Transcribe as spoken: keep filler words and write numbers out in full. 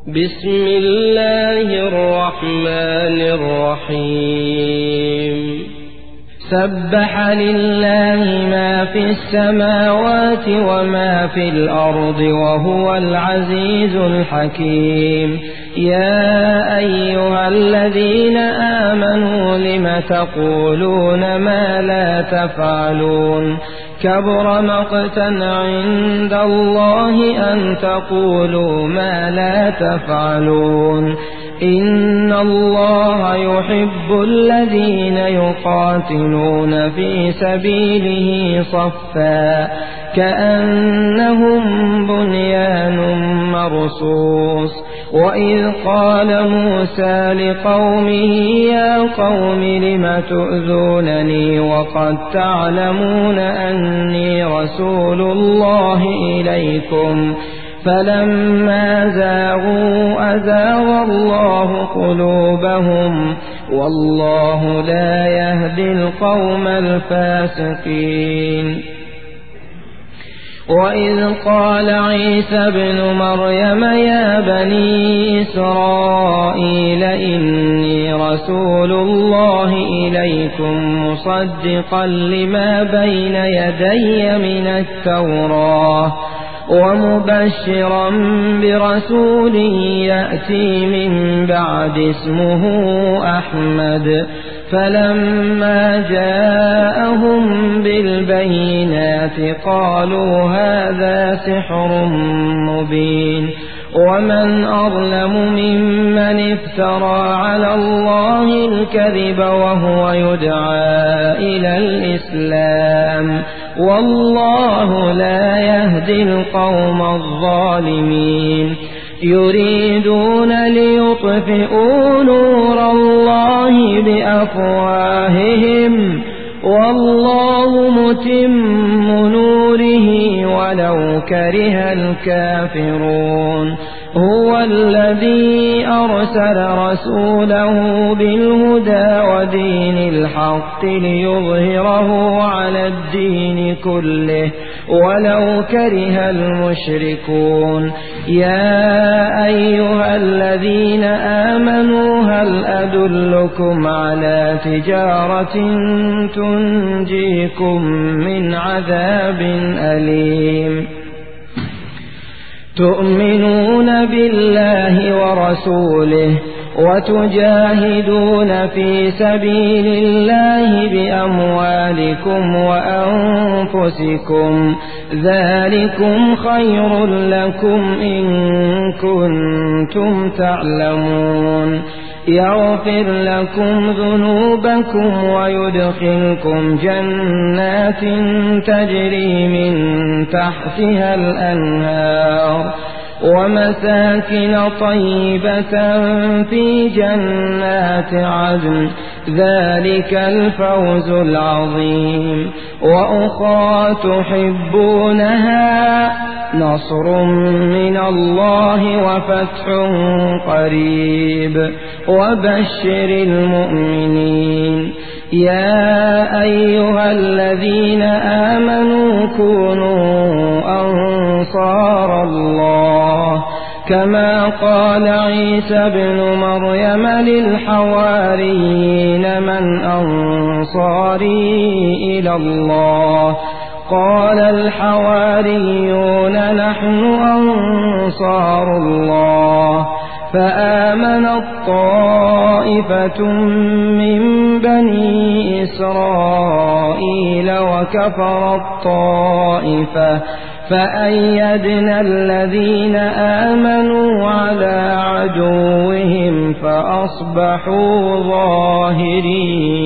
بسم الله الرحمن الرحيم سبح لله ما في السماوات وما في الأرض وهو العزيز الحكيم يا أيها الذين آمنوا لم تقولون ما لا تفعلون كبر مقتا عند الله أن تقولوا ما لا تفعلون إن الله يحب الذين يقاتلون في سبيله صفا كأنهم بنيان مرصوص وإذ قال موسى لقومه يا قوم لم تؤذونني وقد تعلمون أني رسول الله إليكم فلما زاغوا أزاغ الله قلوبهم والله لا يهدي القوم الفاسقين وإذ قال عيسى ابن مريم يا بني إسرائيل إني رسول الله إليكم مصدقا لما بين يدي من التوراة ومبشرا برسول يأتي من بعد اسمه أحمد فلما جاءهم بالبينات قالوا هذا سحر مبين ومن أظلم ممن افترى على الله الكذب وهو يدعى إلى الإسلام والله لا يهدي القوم الظالمين يريدون ليطفئوا نور الله بأفواههم والله متم نوره ولو كره الكافرون هو الذي أرسل رسوله بالهدى ودين الحق ليظهره على الدين كله ولو كره المشركون يا أيها الذين آمنوا هل أدلكم على تجارة تنجيكم من عذاب أليم تؤمنون بالله ورسوله وتجاهدون في سبيل الله بأموالكم وأنفسكم ذلكم خير لكم إن كنتم تعلمون يغفر لكم ذنوبكم ويدخلكم جنات تجري من تحتها الأنهار ومساكن طيبة في جنات عدن ذلك الفوز العظيم وأخرى تحبونها نصر من الله وفتح قريب وبشر المؤمنين يا أيها الذين آمنوا كونوا أنصار الله كما قال عيسى ابن مريم للحواريين من أنصاري إلى الله قال الحواريون نحن أنصار الله فآمنت طائفة من بني إسرائيل وكفرت طائفة فأيدنا الذين آمنوا على عدوهم فأصبحوا ظاهرين.